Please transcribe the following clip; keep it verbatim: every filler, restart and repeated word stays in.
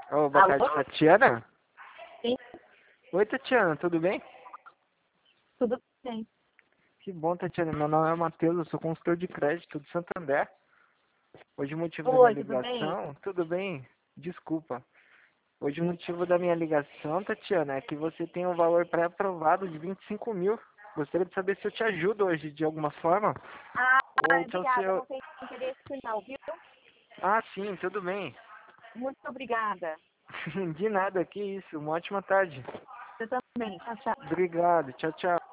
Ô, boa tarde, Alô? Tatiana? Sim, Oi, Tatiana, tudo bem? tudo bem. Que bom, Tatiana. Meu nome é Matheus, eu sou consultor de crédito de Santander. Hoje o motivo da minha Oi, tudo bem? ligação... Tudo bem? Desculpa. Hoje o motivo da minha ligação, Tatiana, é que você tem um valor pré-aprovado de vinte e cinco mil. Gostaria de saber se eu te ajudo hoje de alguma forma. Ah, Ou se é o obrigada, seu... não tem interesse não, viu? Ah, sim, tudo bem. Muito obrigada. De nada, que isso. Uma ótima tarde. Você também. Tchau, tchau. Obrigado, tchau, tchau.